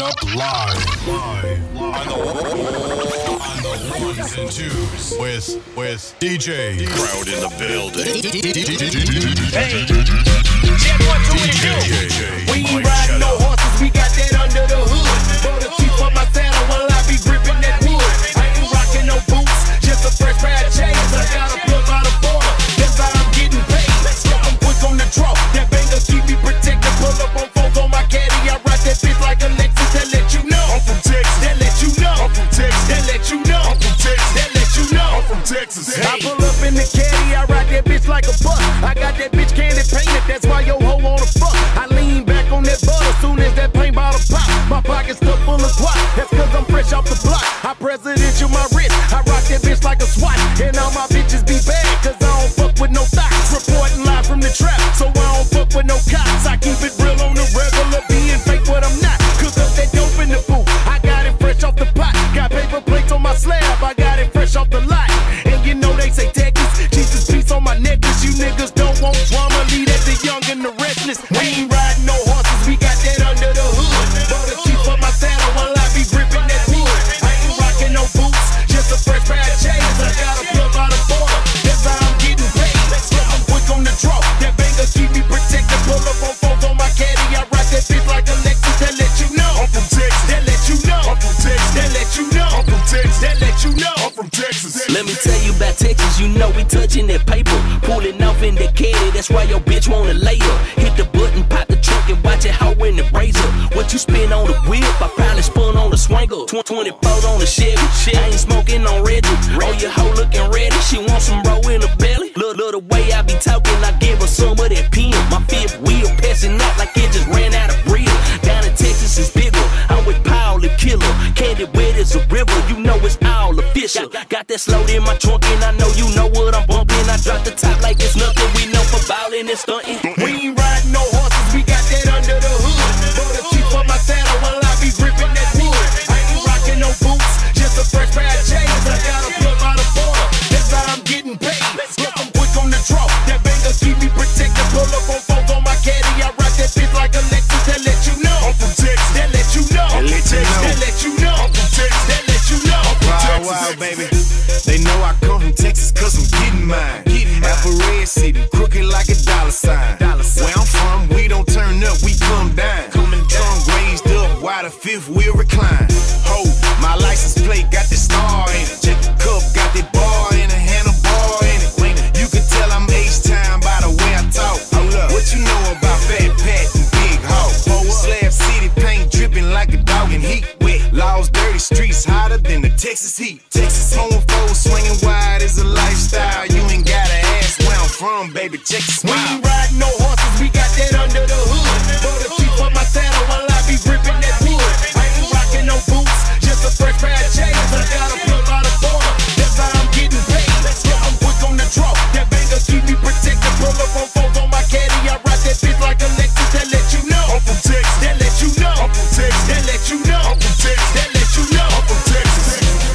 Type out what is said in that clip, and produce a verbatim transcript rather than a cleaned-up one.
up live, live, live. On the, on the ones and twos with with D J Crowd in the building. Hey, check one, two, and two. We ain't riding no horses, we got that under the hood. For the teeth for my saddle, while I be gripping that wood. I ain't rocking no boots, just a fresh pair of chains. I got a plug by the border, that's how I'm getting paid. I'm quick on the draw, that banger keep me protected. Pull up on phones on my caddy, I ride that bitch like a Lexus. That let you know I'm from Texas. That let you know I'm from Texas. That let you know I'm from Texas. That let you know I'm from Texas. Hey. I pull up in the caddy, I ride that bitch like a bus. I got that bitch candy painted, that's why your hoe wanna fuck. I lean back on that butter, soon as that paint bottle pop. My pocket's stuck full of guap, that's cause I'm fresh off the block. I presidential my wrist, I rock that bitch like a SWAT. And all my bitches be bad, cause I don't fuck with no thoughts. Reporting live from the trap, so I don't fuck with no cops. I keep it real on the regular, being fake what I'm not. Cook up that dope in the booth, I got it fresh off the pot. Got paper plates on my slab, I got it fresh off the lot. And you know they say Texas, Jesus peace on my necklace. You niggas don't want drama, leave that the young and the restless. We ain't riding no horses, we got that under the hood. For the teeth for my saddle, while I be gripping that wood. I ain't rocking no boots, just a fresh pair of chains. I got a plug by the border, that's how I'm getting paid. I'm quick on the draw, that banger keep me protected. Pull up on phones on my caddy, I ride that bitch like a Lexus. That let you know I'm from Texas. That let you know I'm from Texas. That let you know I'm from Texas. That let you know I'm from Texas. Let me tell you about Texas, you know we touching that paper. Pulling off in the caddy, that's why your bitch wanna lay up. Hit the button, pop the trunk, and watch it hoe in the razor. What you spin on the whip, I probably spun on the swanger. twenty-four on the Chevy, shit, I ain't smoking on Reggie. Oh, your hoe looking ready, she want some roll in the belly. Look, look the way I be talking, I give her some of that pin. My fifth wheel passing out like it just ran out of breath. Down in Texas is bigger, I'm with Paul the Killer. Candy wet as a river, you know it's all official. Got that slow in my trunk and I know you know what I'm bumping. I drop the top like it's nothing, we know for ballin' and stunting. We ain't riding no horses, we got that under the hood. For the teeth for my saddle, while I be gripping that wood. I ain't rocking no boots, just a fresh pair of chains. I got a plug by the border, that's how I'm getting paid. Look, I'm quick on the draw, that banger keep me protected. Pull up on phones on my caddy, I ride that bitch like a Lexus. That let you know I'm from Texas. That let you know I'm from Texas. That let you know I'm from Texas. That let you know I'm from Texas. Wild, wild, baby. They know I come from Texas cause I'm getting mine. Apple Red City, crooked like a dollar sign. Where I'm from, we don't turn up, we come down. Tongue raised up, while the fifth wheel recline. Ho, my license plate got the star in it. Check the cup, got the bar in it, handlebar in it. You can tell I'm H-Time by the way I talk. What you know about Fat Pat and Big Hawk? Slab City, paint dripping like a dog in heat. Wet, laws, dirty streets, hotter than the Texas heat. Texas home foes swinging wide is a lifestyle. You ain't gotta ask where I'm from, baby, check the smile.